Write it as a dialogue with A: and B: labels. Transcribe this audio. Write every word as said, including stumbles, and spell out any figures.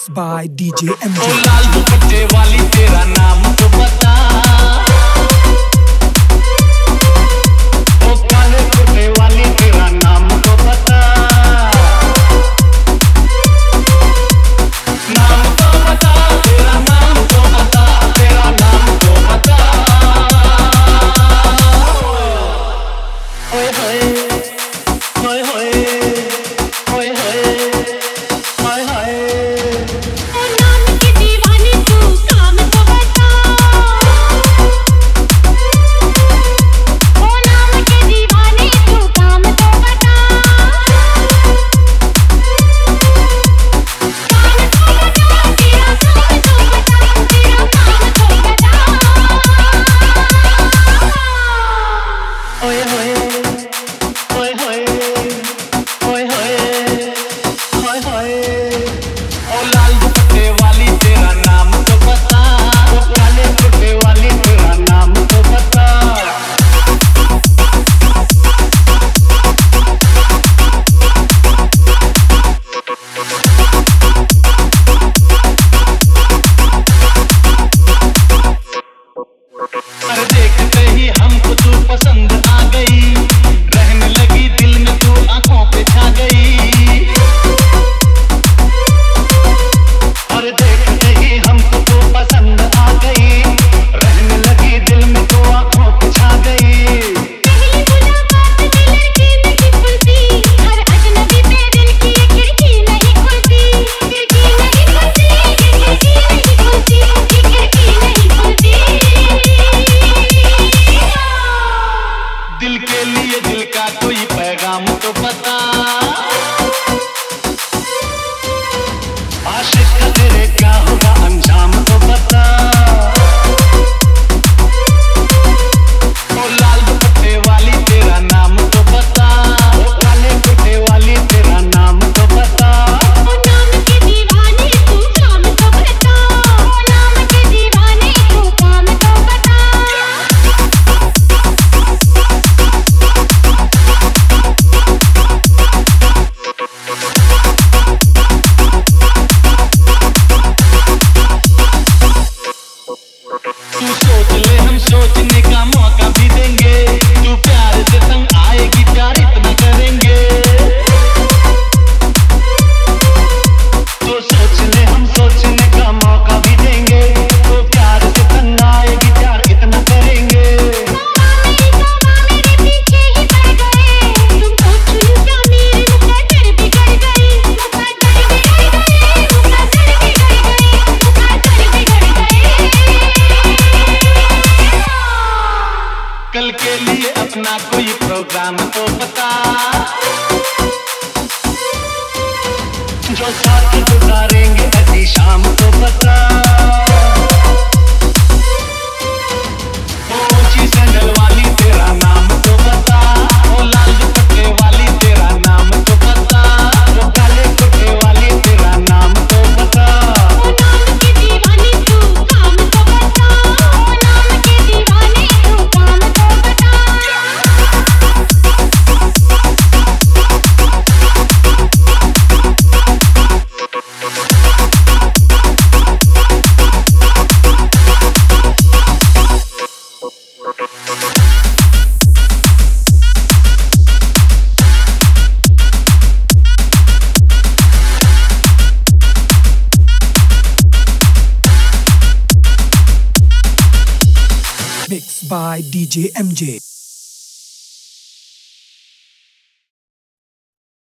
A: by D J M J।
B: ओ लाल दुपट्टे वाली तेरा नाम तो बता, ओ काले कुर्ते वाली तेरा नाम तो बता, नाम तो बता, तेरा नाम तो बता, तेरा नाम तो बता। ओए होए होए होए होए होए हाय हाय।
C: ओ नाम की दीवानी तू काम तो बता, ओ नाम की दीवानी तू काम तो बता, काम तो बता, तेरा काम तो बता, तेरा काम तो बता।
B: ओए होए ओए होए ओए होए हाय हाय। ओ लाल दुपट्टे वाली तेरा नाम तो बता, ओ काले कुर्ते वाली तेरा नाम तो बता। अरे देखते ही हमको तू पसंद आ गई, रहने लगी दिल में तू आंखों पे छा गई। अरे देखते ही हमको तू पसंद आ गई, रहने लगी दिल में तू आंखों पे छा गई।
C: पहली मुलाकात में लड़की नहीं खुलती, हर अजनबी पे दिल की ये खिड़की नहीं खुलती, खिड़की नहीं खुलती, ये खिड़की नहीं खुलती, ये खिड़की नहीं खुलती।
B: दिल के लिए दिल का कोई पैगाम तो बता, आशिक का तेरे क्या होगा अंजाम तो बता। ओ लाल दुपट्टे वाली तेरा नाम तो बता, ओ काले कुर्ते वाली तेरा नाम तो बता।
C: ओ नाम की दीवानी तू काम तो बता, ओ नाम की दीवानी तू काम तो बता।
B: तू सोच ले हम सोचने का मौका भी देंगे, तू प्यार से तंग आएगी प्यार इतना करेंगे। तो सोच ले हम सोचने का मौका भी देंगे, तो प्यार से तंग आएगी प्यार इतना करेंगे।
C: मेरी तोबा मेरे पीछे ही पड़ गए, तुम सोच लो क्या मेरे मुकद्दर बिगड़ गए, मुकद्दर बिगड़ गए, मुकद्दर बिगड़ गए, मुकद्दर बिगड़ गए।
B: कल के लिए अपना कोई प्रोग्राम तो बता, जो साथ गुजारेंगे ऐसी शाम तो बता। ओ ऊंची सैंडल वाली तेरा नाम तो बता, ओ लाल दुपट्टे वाली तेरा नाम तो बता, ओ काले कुर्ते वाली तेरा नाम तो बता।
C: ओ नाम की दीवानी तू काम तो बता, ओ नाम की दीवानी तू काम तो बता।
A: Mixed by D J M J।